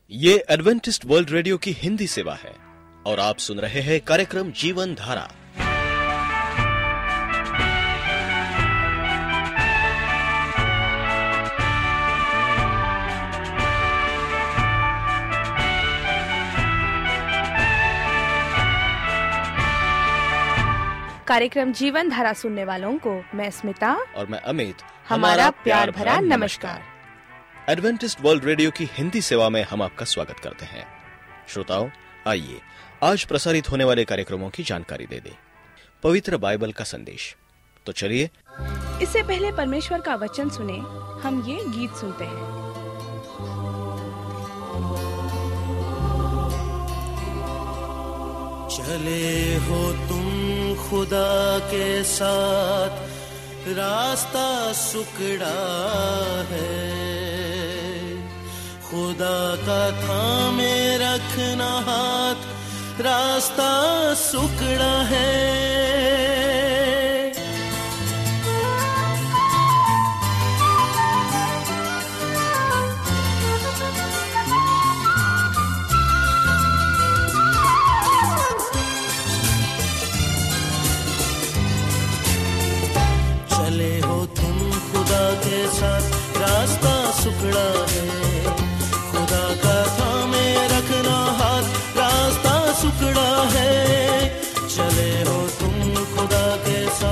ये Adventist World radio की हिंदी सेवा है और आप सुन रहे हैं कार्यक्रम जीवन धारा। कार्यक्रम जीवन धारा सुनने वालों को मैं स्मिता और मैं अमित हमारा प्यार भरा नमस्कार। एडवेंटिस्ट वर्ल्ड रेडियो की हिंदी सेवा में हम आपका स्वागत करते हैं। श्रोताओं, आइए आज प्रसारित होने वाले कार्यक्रमों की जानकारी दे दें। पवित्र बाइबल का संदेश। तो चलिए, इससे पहले परमेश्वर का वचन सुने, हम ये गीत सुनते हैं। चले हो तुम खुदा के साथ, रास्ता सुकड़ा है, खुदा का थामे रखना हाथ, रास्ता सुकड़ा है। चले हो तुम खुदा के साथ, रास्ता सुकड़ा है, खुदा का थामे रखना हाथ, रास्ता सुकड़ा है। चले हो तुम खुदा के साथ,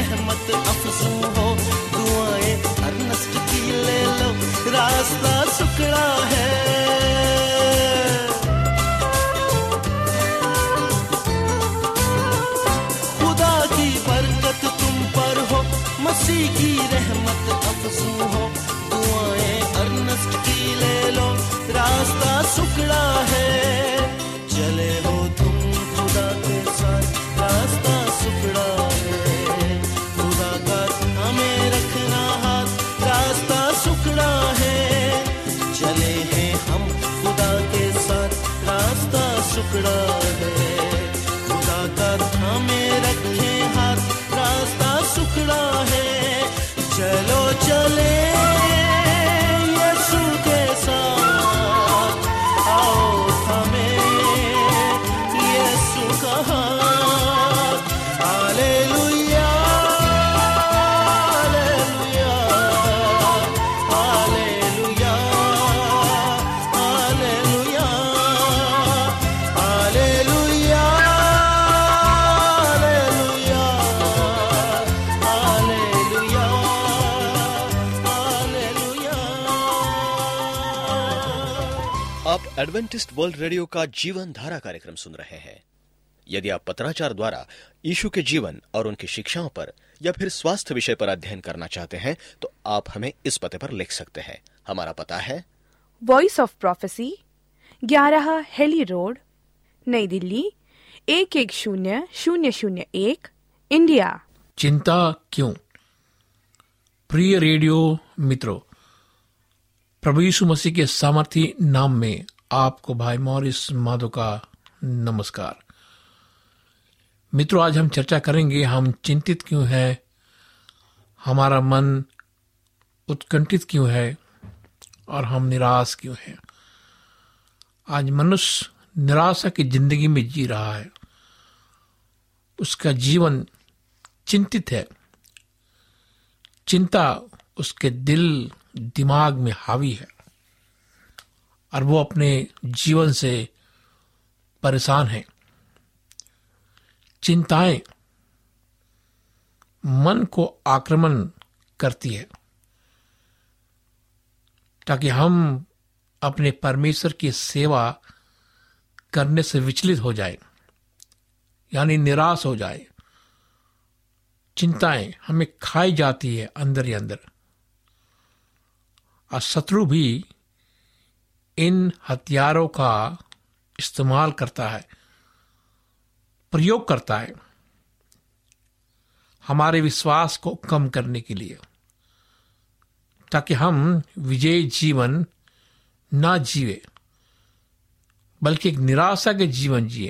रहमत अफजू हो, दुआएं अर्नस्ट की ले लो, रास्ता सुकड़ा है। खुदा की बरकत तुम पर हो, मसीह की रहमत अफजू हो, दुआएं अर्नस्ट की ले लो, रास्ता सुकड़ा है। चले हो तुम खुदा के साथ, रास्ता सुकड़ा है। खुदा का हमें रखना हाथ, रास्ता सुकड़ा है। चले हैं हम खुदा के साथ, रास्ता सुकड़ा है। खुदा का हमें रखे हाथ, रास्ता सुकड़ा है। चलो चले यीशु के साथ, आओ हमें यीशु का हाथ। Hallelujah hallelujah hallelujah hallelujah hallelujah hallelujah hallelujah. आप एडवेंटिस्ट वर्ल्ड रेडियो का जीवन धारा कार्यक्रम सुन रहे हैं। यदि आप पत्राचार द्वारा यीशु के जीवन और उनकी शिक्षाओं पर या फिर स्वास्थ्य विषय पर अध्ययन करना चाहते हैं तो आप हमें इस पते पर लिख सकते हैं। हमारा पता है Voice of Prophecy, 11 Hailey Road, Nai Delhi 110001, India. चिंता क्यों? प्रिय रेडियो मित्रों, प्रभु यीशु मसीह के सामर्थी नाम में आपको भाई मॉरिस माधो का नमस्कार। मित्रों, आज हम चर्चा करेंगे हम चिंतित क्यों हैं, हमारा मन उत्कंठित क्यों है और हम निराश क्यों हैं। आज मनुष्य निराशा की जिंदगी में जी रहा है, उसका जीवन चिंतित है, चिंता उसके दिल दिमाग में हावी है और वो अपने जीवन से परेशान है। चिंताएं मन को आक्रमण करती है ताकि हम अपने परमेश्वर की सेवा करने से विचलित हो जाए, यानी निराश हो जाए। चिंताएं हमें खाई जाती है अंदर ही अंदर, और शत्रु भी इन हथियारों का इस्तेमाल करता है, प्रयोग करता है हमारे विश्वास को कम करने के लिए, ताकि हम विजयी जीवन ना जीवे बल्कि एक निराशा के जीवन जिए।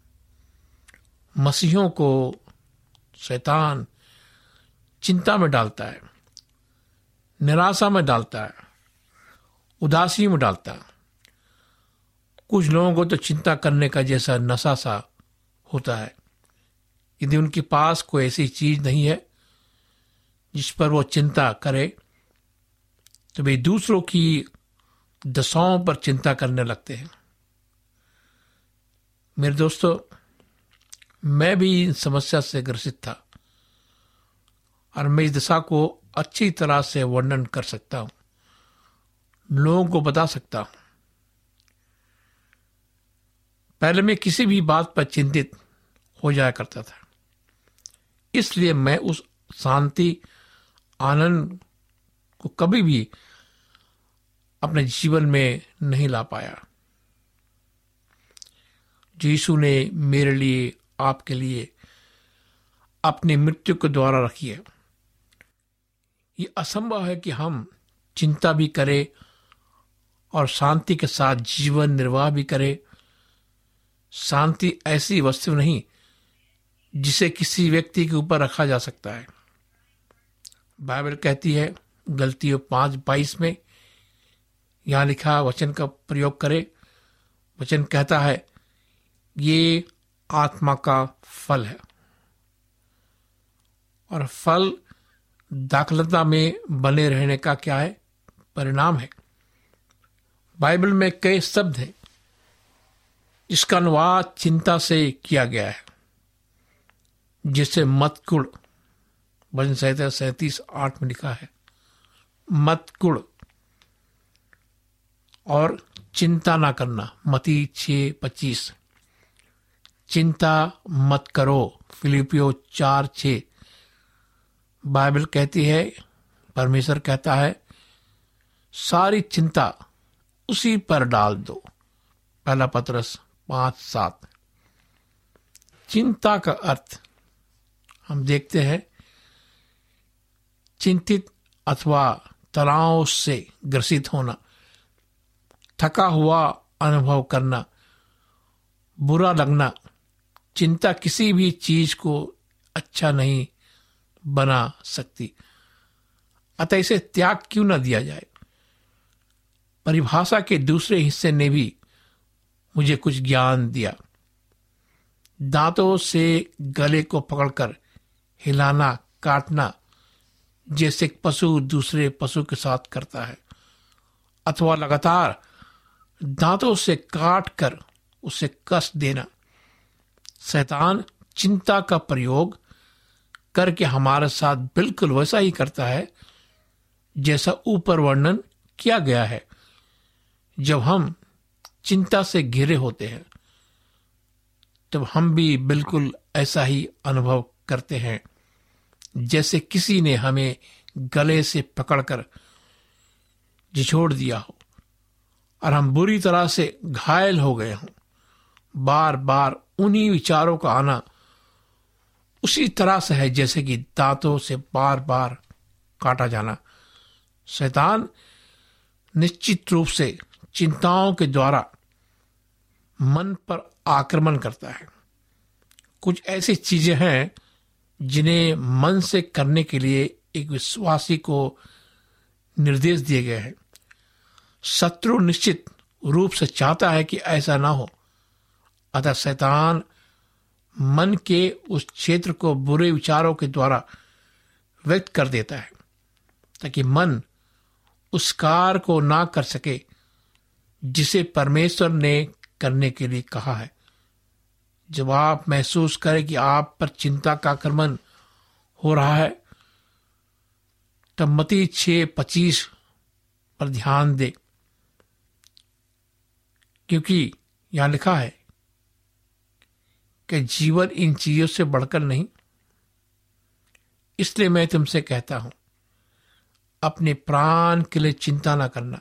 मसीहों को शैतान चिंता में डालता है, निराशा में डालता है, उदासी में डालता है। कुछ लोगों को तो चिंता करने का जैसा नशा सा होता है। यदि उनके पास कोई ऐसी चीज नहीं है जिस पर वो चिंता करे तो वे दूसरों की दशाओं पर चिंता करने लगते हैं। मेरे दोस्तों, मैं भी इन समस्या से ग्रसित था और मैं इस दशा को अच्छी तरह से वर्णन कर सकता हूं, लोगों को बता सकता हूं। पहले मैं किसी भी बात पर चिंतित हो जाया करता था, इसलिए मैं उस शांति आनंद को कभी भी अपने जीवन में नहीं ला पाया। यीशु ने मेरे लिए, आपके लिए अपनी मृत्यु के द्वारा रखी है। ये असंभव है कि हम चिंता भी करें और शांति के साथ जीवन निर्वाह भी करें। शांति ऐसी वस्तु नहीं जिसे किसी व्यक्ति के ऊपर रखा जा सकता है। बाइबल कहती है गलतियों 5:22 में, यहां लिखा वचन का प्रयोग करे। वचन कहता है ये आत्मा का फल है, और फल दाखलता में बने रहने का क्या है? परिणाम है। बाइबल में कई शब्द हैं जिसका अनुवाद चिंता से किया गया है, जैसे मतकुड़ भजन संहिता 37:8 में लिखा है, मत कुड़ और चिंता ना करना, मती 6:25। चिंता मत करो, फिलिपियो 4:6। बाइबल कहती है, परमेश्वर कहता है, सारी चिंता उसी पर डाल दो, पहला पतरस 5:7। चिंता का अर्थ हम देखते हैं चिंतित अथवा तनाव से ग्रसित होना, थका हुआ अनुभव करना, बुरा लगना। चिंता किसी भी चीज को अच्छा नहीं बना सकती, अतः इसे त्याग क्यों न दिया जाए। परिभाषा के दूसरे हिस्से ने भी मुझे कुछ ज्ञान दिया। दांतों से गले को पकड़कर हिलाना, काटना, जैसे पशु दूसरे पशु के साथ करता है, अथवा लगातार दांतों से काट कर उसे कस देना। शैतान चिंता का प्रयोग करके हमारे साथ बिल्कुल वैसा ही करता है जैसा ऊपर वर्णन किया गया है। जब हम चिंता से घिरे होते हैं तब हम भी बिल्कुल ऐसा ही अनुभव करते हैं जैसे किसी ने हमें गले से पकड़कर झिझोड़ दिया हो और हम बुरी तरह से घायल हो गए हों। बार बार उन्हीं विचारों का आना उसी तरह से है जैसे कि दांतों से बार बार काटा जाना। शैतान निश्चित रूप से चिंताओं के द्वारा मन पर आक्रमण करता है। कुछ ऐसी चीजें हैं जिन्हें मन से करने के लिए एक विश्वासी को निर्देश दिए गए हैं। शत्रु निश्चित रूप से चाहता है कि ऐसा ना हो, अतः शैतान मन के उस क्षेत्र को बुरे विचारों के द्वारा व्यक्त कर देता है ताकि मन उस कार्य को ना कर सके जिसे परमेश्वर ने करने के लिए कहा है। जब आप महसूस करें कि आप पर चिंता का आक्रमण हो रहा है तब मत्ती 6:25 पर ध्यान दे, क्योंकि यहां लिखा है कि जीवन इन चीजों से बढ़कर नहीं। इसलिए मैं तुमसे कहता हूं, अपने प्राण के लिए चिंता ना करना,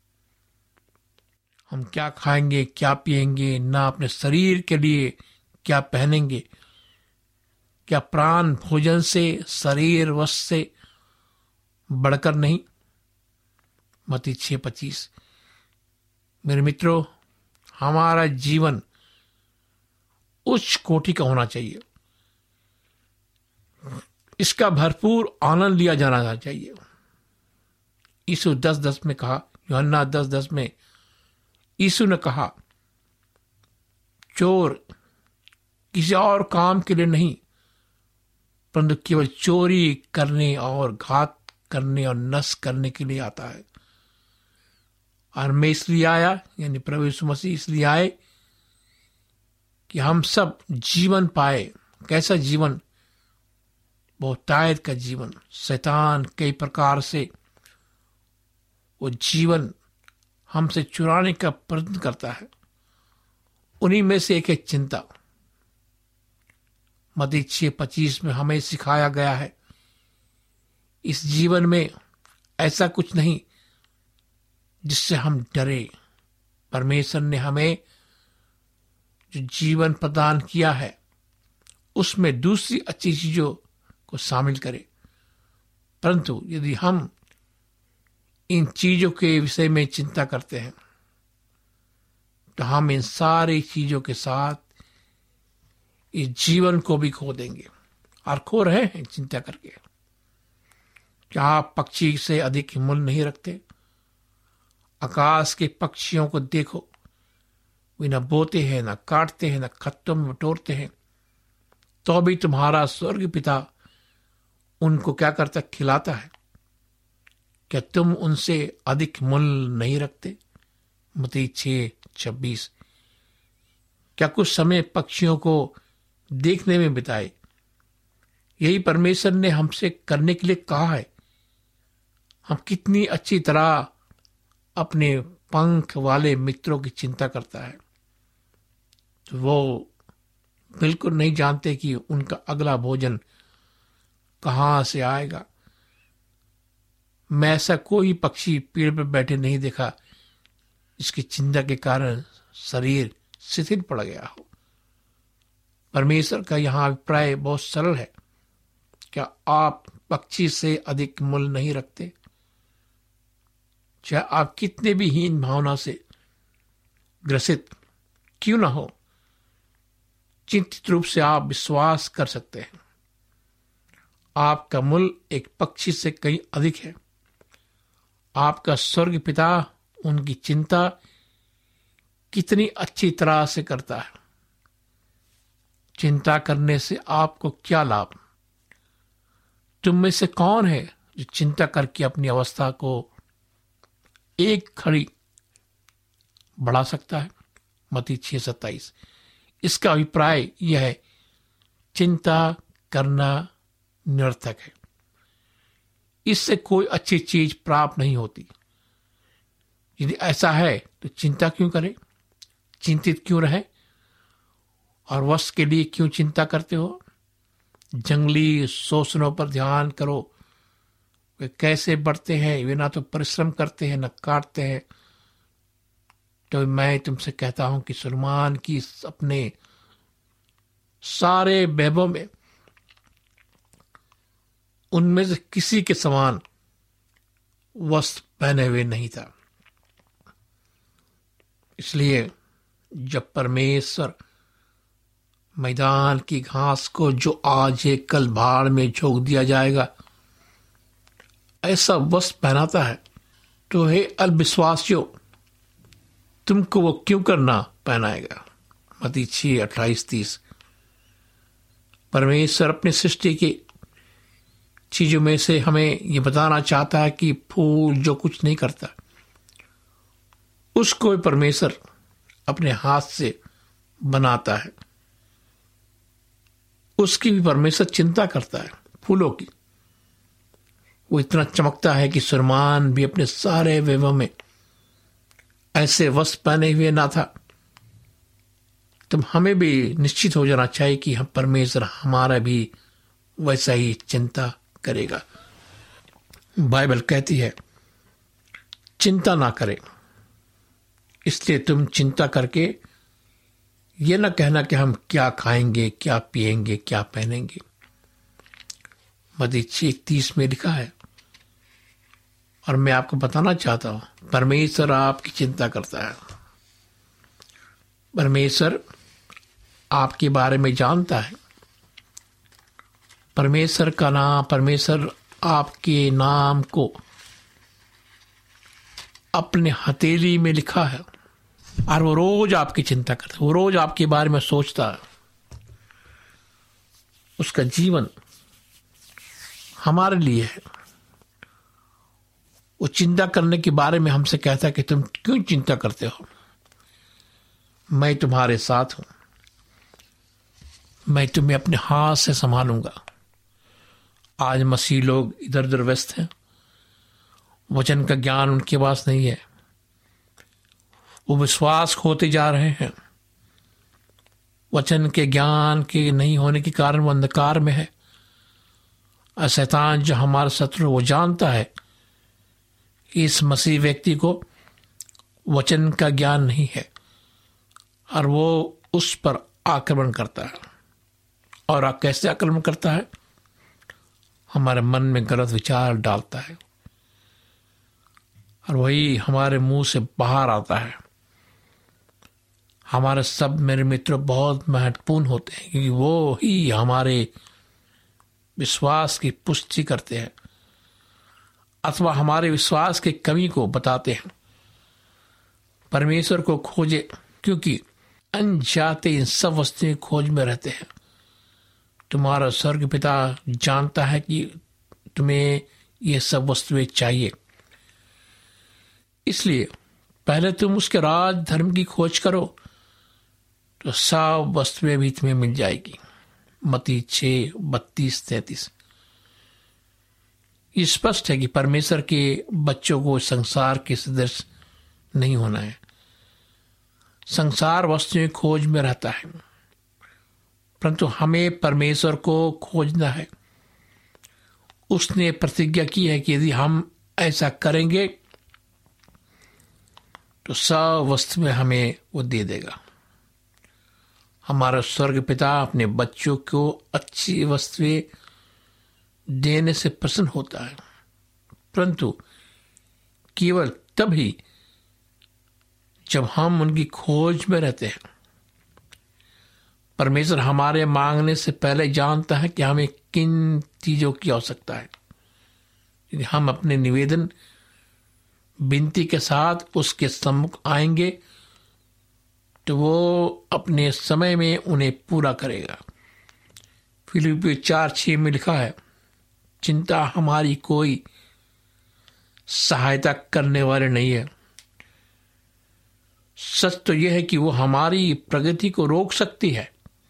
हम क्या खाएंगे, क्या पिएंगे, ना अपने शरीर के लिए क्या पहनेंगे। क्या प्राण भोजन से, शरीर वस्त्र से बढ़कर नहीं। मत्ती 6:25। मेरे मित्रों, हमारा जीवन उच्च कोटि का होना चाहिए, इसका भरपूर आनंद लिया जाना चाहिए। यीशु 10:10 में कहा, यूहन्ना 10:10 में यीशु ने कहा, चोर किसी और काम के लिए नहीं परंतु केवल चोरी करने और घात करने और नष्ट करने के लिए आता है। और मैं इसलिए आया, यानी प्रभु यीशु मसीह इसलिए आए कि हम सब जीवन पाए। कैसा जीवन? बहुतायत का जीवन। शैतान कई प्रकार से वो जीवन हमसे चुराने का प्रयत्न करता है। उन्हीं में से एक है चिंता। मत्ती 6:25 में हमें सिखाया गया है, इस जीवन में ऐसा कुछ नहीं जिससे हम डरे। परमेश्वर ने हमें जो जीवन प्रदान किया है उसमें दूसरी अच्छी चीजों को शामिल करें, परंतु यदि हम इन चीजों के विषय में चिंता करते हैं तो हम इन सारी चीजों के साथ इस जीवन को भी खो देंगे और खो रहे हैं चिंता करके। क्या आप पक्षी से अधिक मूल्य नहीं रखते? आकाश के पक्षियों को देखो, वे न बोते हैं, न काटते हैं, न खत्तों में बटोरते हैं, तो भी तुम्हारा स्वर्ग पिता उनको क्या करता? खिलाता है। क्या तुम उनसे अधिक मूल्य नहीं रखते? मत्ती 6:26। क्या कुछ समय पक्षियों को देखने में बिताए यही परमेश्वर ने हमसे करने के लिए कहा है। हम कितनी अच्छी तरह अपने पंख वाले मित्रों की चिंता करता है, तो वो बिल्कुल नहीं जानते कि उनका अगला भोजन कहां से आएगा। मैं ऐसा कोई पक्षी पेड़ पर बैठे नहीं देखा जिसकी चिंता के कारण शरीर शिथिल पड़ गया हो। परमेश्वर का यहां अभिप्राय बहुत सरल है। क्या आप पक्षी से अधिक मूल्य नहीं रखते? चाहे आप कितने भी हीन भावना से ग्रसित क्यों ना हो, चिंतित रूप से आप विश्वास कर सकते हैं, आपका मूल्य एक पक्षी से कहीं अधिक है। आपका स्वर्ग पिता उनकी चिंता कितनी अच्छी तरह से करता है। चिंता करने से आपको क्या लाभ? तुम में से कौन है जो चिंता करके अपनी अवस्था को एक घड़ी बढ़ा सकता है? मत्ती 6:27। इसका अभिप्राय यह है, चिंता करना निरर्थक है। इससे कोई अच्छी चीज प्राप्त नहीं होती। यदि ऐसा है तो चिंता क्यों करें? चिंतित क्यों रहे? और वस्तु के लिए क्यों चिंता करते हो? जंगली शोषणों पर ध्यान करो। वे कैसे बढ़ते हैं, वे ना तो परिश्रम करते हैं न काटते हैं। तो मैं तुमसे कहता हूं कि सुलेमान की अपने सारे वैभव में उनमें से किसी के समान वस्त्र पहने हुए नहीं था। इसलिए जब परमेश्वर मैदान की घास को जो आज है कल भाड़ में झोंक दिया जाएगा, ऐसा वस्त्र पहनाता है, तो हे अल्पविश्वासियों, तुमको वो क्यों करना पहनाएगा? मत्ती 6:28-30। परमेश्वर अपनी सृष्टि की चीजों में से हमें ये बताना चाहता है कि फूल जो कुछ नहीं करता, उसको परमेश्वर अपने हाथ से बनाता है। उसकी भी परमेश्वर चिंता करता है फूलों की। वो इतना चमकता है कि सुलेमान भी अपने सारे वैभव में ऐसे वस्त्र पहने हुए ना था। तो हमें भी निश्चित हो जाना चाहिए कि हम परमेश्वर हमारा भी वैसा ही चिंता करेगा। बाइबल कहती है, चिंता ना करें। इसलिए तुम चिंता करके ये ना कहना कि हम क्या खाएंगे, क्या पिएंगे, क्या पहनेंगे। मत्ती 6:30 में लिखा है। और मैं आपको बताना चाहता हूं, परमेश्वर आपकी चिंता करता है। परमेश्वर आपके बारे में जानता है। परमेश्वर आपके नाम को अपने हथेली में लिखा है और वो रोज आपकी चिंता करता है। वो रोज आपके बारे में सोचता है। उसका जीवन हमारे लिए है। वो चिंता करने के बारे में हमसे कहता है कि तुम क्यों चिंता करते हो? मैं तुम्हारे साथ हूं। मैं तुम्हें अपने हाथ से संभालूंगा। आज मसीह लोग इधर उधर व्यस्त हैं। वचन का ज्ञान उनके पास नहीं है। वो विश्वास खोते जा रहे हैं। वचन के ज्ञान के नहीं होने के कारण वो अंधकार में है। और शैतान जो हमारा शत्रु, वो जानता है इस मसीह व्यक्ति को वचन का ज्ञान नहीं है और वो उस पर आक्रमण करता है। और कैसे आक्रमण करता है? हमारे मन में गलत विचार डालता है और वही हमारे मुंह से बाहर आता है। हमारे सब मेरे मित्र बहुत महत्वपूर्ण होते हैं क्योंकि वो ही हमारे विश्वास की पुष्टि करते हैं अथवा हमारे विश्वास की कमी को बताते हैं। परमेश्वर को खोजे, क्योंकि अनजाते इन सब वस्तुएं खोज में रहते हैं। तुम्हारा स्वर्ग पिता जानता है कि तुम्हें ये सब वस्तुएं चाहिए। इसलिए पहले तुम उसके राज धर्म की खोज करो तो सब वस्तुएं भी तुम्हें मिल जाएगी। मत्ती 6:32-33। ये स्पष्ट है कि परमेश्वर के बच्चों को संसार के सदृश नहीं होना है। संसार वस्तुएं खोज में रहता है, परंतु हमें परमेश्वर को खोजना है। उसने प्रतिज्ञा की है कि यदि हम ऐसा करेंगे तो सब वस्तुएं हमें वो दे देगा। हमारा स्वर्ग पिता अपने बच्चों को अच्छी वस्तुएं देने से प्रसन्न होता है, परंतु केवल तभी जब हम उनकी खोज में रहते हैं। परमेश्वर हमारे मांगने से पहले जानता है कि हमें किन चीजों की आवश्यकता है। यदि हम अपने निवेदन विनती के साथ उसके सम्मुख आएंगे तो वो अपने समय में उन्हें पूरा करेगा। फिलिप्पियों 4:6 में लिखा है, चिंता हमारी कोई सहायता करने वाले नहीं है। सच तो यह है कि वो हमारी प्रगति को रोक सकती है।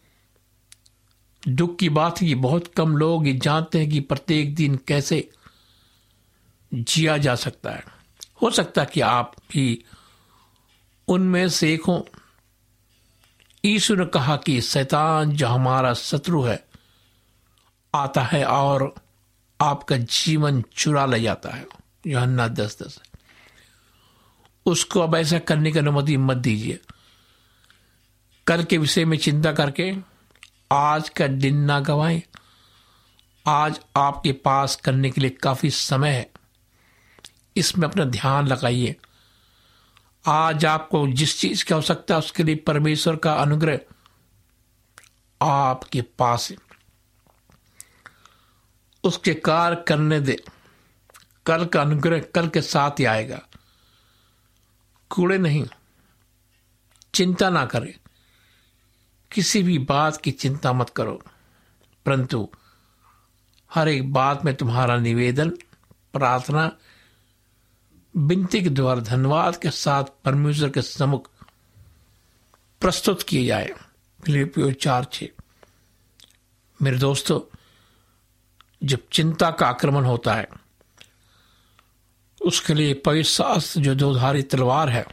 दुख की बात है कि बहुत कम लोग ये जानते हैं कि प्रत्येक दिन कैसे जिया जा सकता है। हो सकता है कि आप भी उनमें से एक हों। यीशु ने कहा कि शैतान जो हमारा शत्रु है आता है और आपका जीवन चुरा ले जाता है। यूहन्ना 10:10। उसको अब ऐसा करने की अनुमति मत दीजिए। कल के विषय में चिंता करके आज का दिन ना गवाएं। आज आपके पास करने के लिए काफी समय है, इसमें अपना ध्यान लगाइए। आज आपको जिस चीज की आवश्यकता है उसके लिए परमेश्वर का अनुग्रह आपके पास है। उसके कार्य करने दे। कल का अनुग्रह कल के साथ ही आएगा। कूड़े नहीं, चिंता ना करें। किसी भी बात की चिंता मत करो, परंतु हर एक बात में तुम्हारा निवेदन, प्रार्थना, विनती के द्वारा धन्यवाद के साथ परमेश्वर के सम्मुख प्रस्तुत किए जाए। फिलिप्पियों 4:6। मेरे दोस्तों, जब चिंता का आक्रमण होता है उसके लिए पवित्र शास्त्र जो दोधारी तलवार है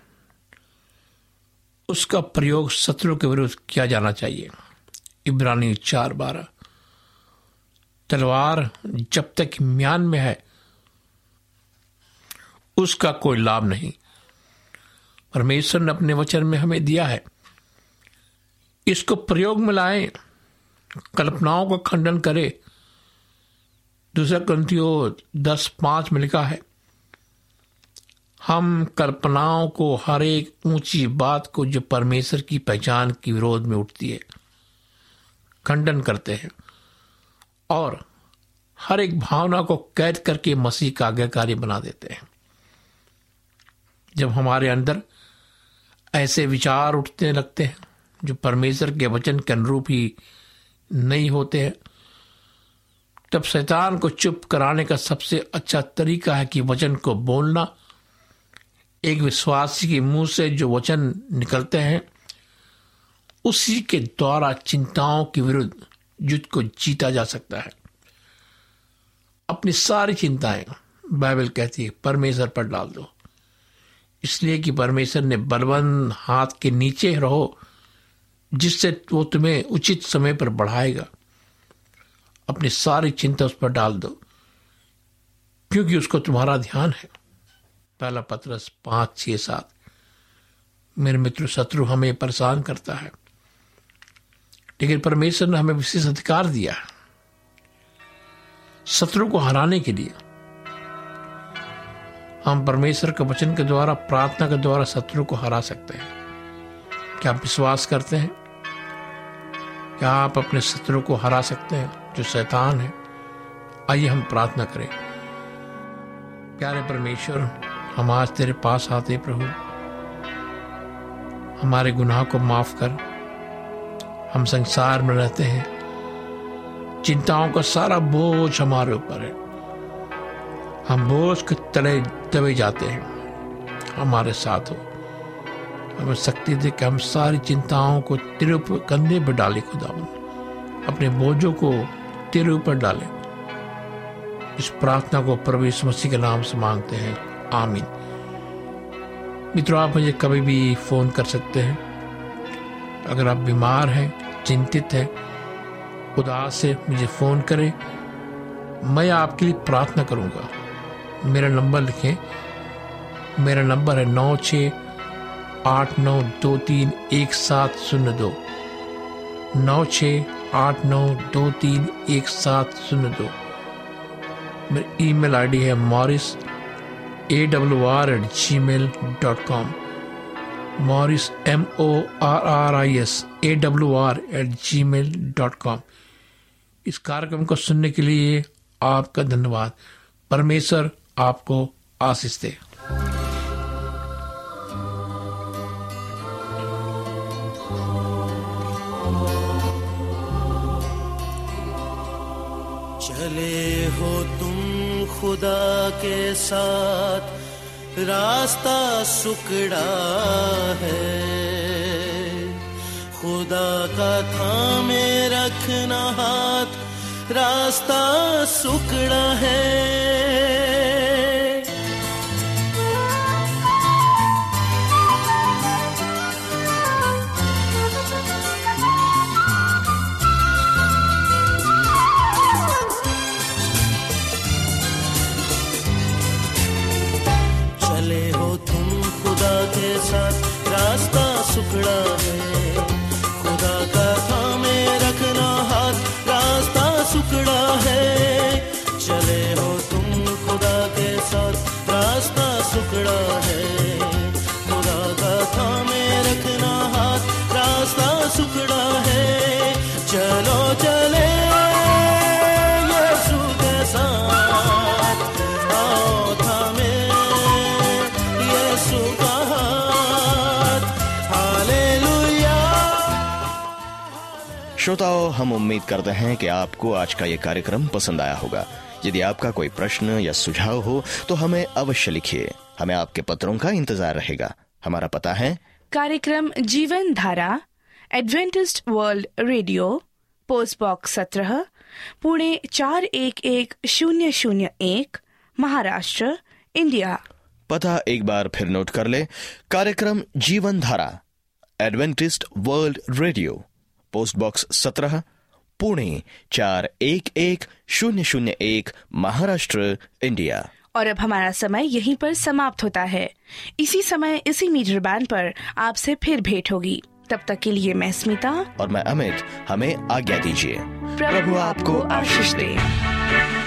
उसका प्रयोग शत्रु के विरुद्ध किया जाना चाहिए। इब्रानी 4:12। तलवार जब तक म्यान में है उसका कोई लाभ नहीं। परमेश्वर ने अपने वचन में हमें दिया है, इसको प्रयोग में लाएं, कल्पनाओं का खंडन करे। 2 कुरिन्थियों 10:5 में लिखा है, हम कल्पनाओं को, हर एक ऊंची बात को जो परमेश्वर की पहचान के विरोध में उठती है, खंडन करते हैं और हर एक भावना को कैद करके मसीह का आज्ञाकारी बना देते हैं। जब हमारे अंदर ऐसे विचार उठने लगते हैं जो परमेश्वर के वचन के अनुरूप ही नहीं होते हैं, तब शैतान को चुप कराने का सबसे अच्छा तरीका है कि वचन को बोलना। एक विश्वासी के मुंह से जो वचन निकलते हैं उसी के द्वारा चिंताओं के विरुद्ध युद्ध को जीता जा सकता है। अपनी सारी चिंताएं, बाइबल कहती है, परमेश्वर पर डाल दो, इसलिए कि परमेश्वर ने बलवंत हाथ के नीचे रहो जिससे वो तुम्हें उचित समय पर बढ़ाएगा। अपनी सारी चिंता उस पर डाल दो क्योंकि उसको तुम्हारा ध्यान है। पहला पत्रस 5:6-7। मेरे मित्र, शत्रु हमें परेशान करता है, लेकिन परमेश्वर ने हमें विशेष अधिकार दिया है शत्रु को हराने के लिए। हम परमेश्वर के वचन के द्वारा, प्रार्थना के द्वारा शत्रु को हरा सकते हैं। क्या आप विश्वास करते हैं? क्या आप अपने शत्रु को हरा सकते हैं जो शैतान है? आइए हम प्रार्थना करें। प्यारे परमेश्वर, हम आज तेरे पास आते प्रभु, हमारे गुनाह को माफ कर। हम संसार में रहते हैं, चिंताओं का सारा बोझ हमारे ऊपर है, हम बोझ के तले दबे जाते हैं। हमारे साथ हो, हमें शक्ति दे कि हम सारी चिंताओं को तेरे कंधे पर डाले खुदावन अपने बोझों को तेरे ऊपर डाले। इस प्रार्थना को प्रभु यीशु मसीह के नाम से मांगते हैं, आमीन। मित्रों, आप मुझे कभी भी फोन कर सकते हैं। अगर आप बीमार हैं, चिंतित हैं, उदास है, मुझे फोन करें, मैं आपके लिए प्रार्थना करूंगा। मेरा नंबर लिखें, मेरा नंबर है 9689231702, 9689231702। मेरी ईमेल आईडी है morris@gmail.com, morris morris@gmail.com। इस कार्यक्रम को सुनने के लिए आपका धन्यवाद। परमेश्वर आपको आशीष दे। चले हो तुम खुदा के साथ, रास्ता सुकड़ा है, खुदा का थामे रखना हाथ, रास्ता सुकड़ा है। चले हो तुम खुदा के साथ, रास्ता सुकड़ा है, खुदा का थामे रखना हाथ, रास्ता सुकड़ा है। चले हो तुम खुदा के साथ, रास्ता सुकड़ा है, खुदा का थामे रखना हाथ, रास्ता सुकड़ा है। चलो चले यीशु के साथ, आओ थामे यीशु का हाथ, हालेलुया। श्रोताओं, हम उम्मीद करते हैं कि आपको आज का ये कार्यक्रम पसंद आया होगा। यदि आपका कोई प्रश्न या सुझाव हो तो हमें अवश्य लिखिए। हमें आपके पत्रों का इंतजार रहेगा। हमारा पता है कार्यक्रम Jeevan Dhara, Adventist World Radio, post box 17, Pune 411001, Maharashtra, India. पता एक बार फिर नोट कर ले। कार्यक्रम Jeevan Dhara, Adventist World Radio, post box 17, Pune 411001, Maharashtra, India. और अब हमारा समय यहीं पर समाप्त होता है। इसी समय इसी मीटर बैंड पर आपसे फिर भेंट होगी। तब तक के लिए मैं स्मिता और मैं अमित, हमें आज्ञा दीजिए। प्रभु आपको आशीष दे।